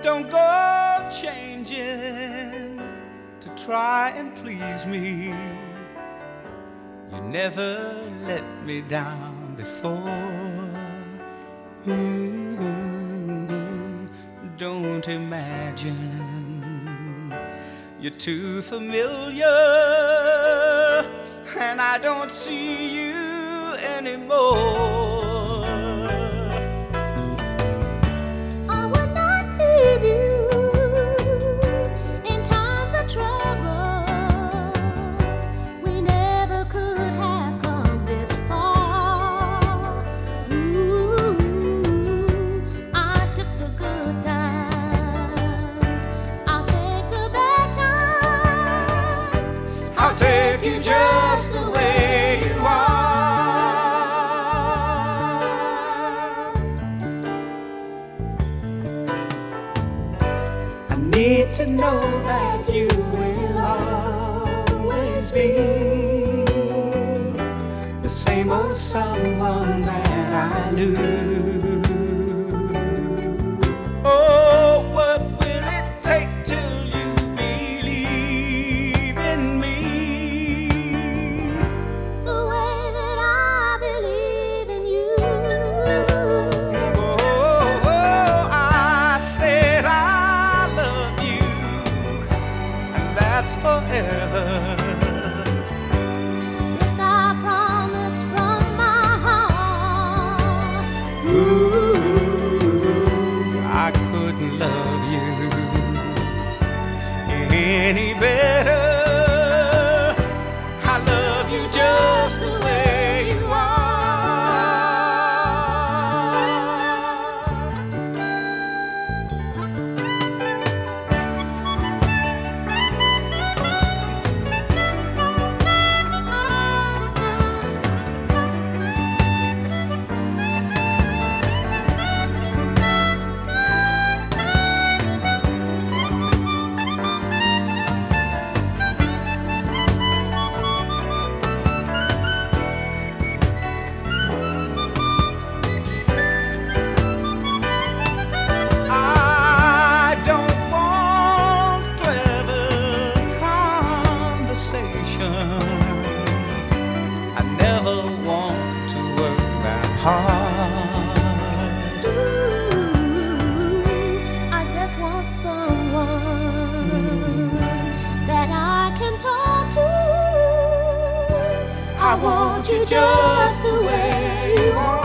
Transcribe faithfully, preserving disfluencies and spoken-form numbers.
Don't go changing to try and please me. You never let me down before. Ooh, don't imagine you're too familiar, and I don't see you anymore. I would not leave you in times of trouble. We never could have come this far. Ooh, I took the good times, I'll take the bad times. I'll take you just the way you are. I need to know that you will always be the same old someone that I knew. Oh, what will it take till you believe in me? The way that I believe in you. Oh, I said I love you, and that's forever. This I promise from my heart. Ooh, I couldn't love you any better. I love you just the way you are. I don't want clever conversation. I never want to work that hard. Ooh, I just want someone that I can talk to. I want you just the way you are.